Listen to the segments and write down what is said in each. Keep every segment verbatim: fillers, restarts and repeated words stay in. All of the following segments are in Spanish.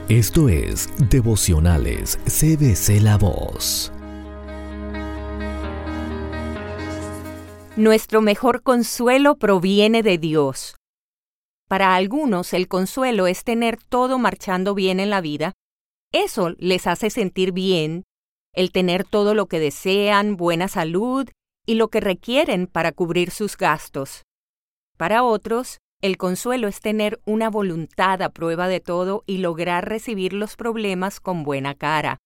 Esto es Devocionales C B C La Voz. Nuestro mejor consuelo proviene de Dios. Para algunos, el consuelo es tener todo marchando bien en la vida. Eso les hace sentir bien, el tener todo lo que desean, buena salud y lo que requieren para cubrir sus gastos. Para otros, el consuelo es tener una voluntad a prueba de todo y lograr recibir los problemas con buena cara.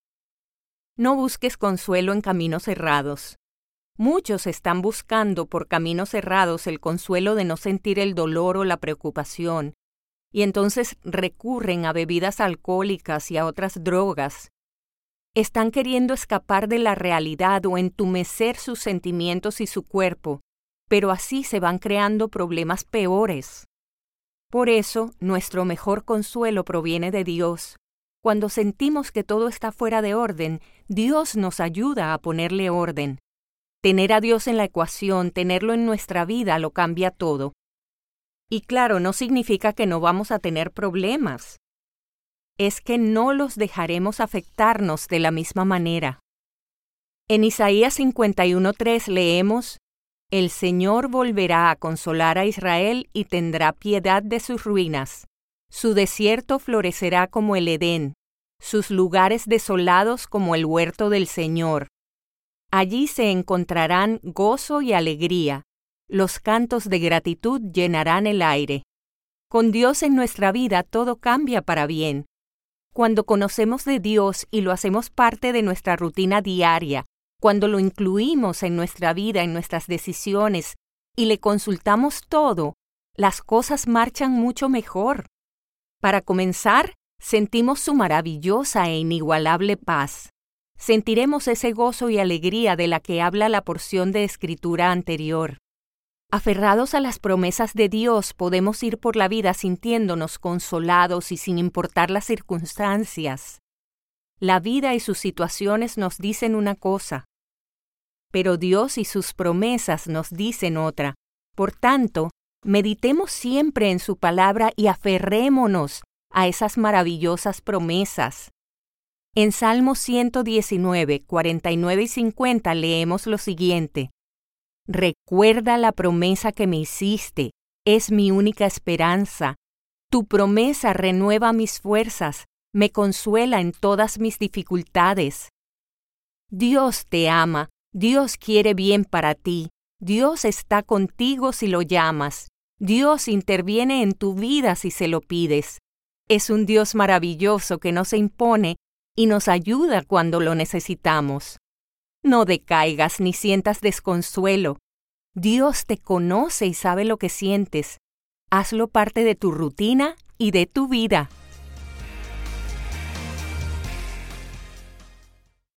No busques consuelo en caminos errados. Muchos están buscando por caminos errados el consuelo de no sentir el dolor o la preocupación, y entonces recurren a bebidas alcohólicas y a otras drogas. Están queriendo escapar de la realidad o entumecer sus sentimientos y su cuerpo, pero así se van creando problemas peores. Por eso, nuestro mejor consuelo proviene de Dios. Cuando sentimos que todo está fuera de orden, Dios nos ayuda a ponerle orden. Tener a Dios en la ecuación, tenerlo en nuestra vida, lo cambia todo. Y claro, no significa que no vamos a tener problemas. Es que no los dejaremos afectarnos de la misma manera. En Isaías cincuenta y uno tres leemos: El Señor volverá a consolar a Israel y tendrá piedad de sus ruinas. Su desierto florecerá como el Edén, sus lugares desolados como el huerto del Señor. Allí se encontrarán gozo y alegría. Los cantos de gratitud llenarán el aire. Con Dios en nuestra vida todo cambia para bien. Cuando conocemos de Dios y lo hacemos parte de nuestra rutina diaria, cuando lo incluimos en nuestra vida, en nuestras decisiones, y le consultamos todo, las cosas marchan mucho mejor. Para comenzar, sentimos su maravillosa e inigualable paz. Sentiremos ese gozo y alegría de la que habla la porción de escritura anterior. Aferrados a las promesas de Dios, podemos ir por la vida sintiéndonos consolados y sin importar las circunstancias. La vida y sus situaciones nos dicen una cosa, pero Dios y sus promesas nos dicen otra. Por tanto, meditemos siempre en su palabra y aferrémonos a esas maravillosas promesas. En Salmos ciento diecinueve, cuarenta y nueve y cincuenta leemos lo siguiente: Recuerda la promesa que me hiciste, es mi única esperanza. Tu promesa renueva mis fuerzas, me consuela en todas mis dificultades. Dios te ama, Dios quiere bien para ti, Dios está contigo si lo llamas, Dios interviene en tu vida si se lo pides. Es un Dios maravilloso que no se impone y nos ayuda cuando lo necesitamos. No decaigas ni sientas desconsuelo. Dios te conoce y sabe lo que sientes. Hazlo parte de tu rutina y de tu vida.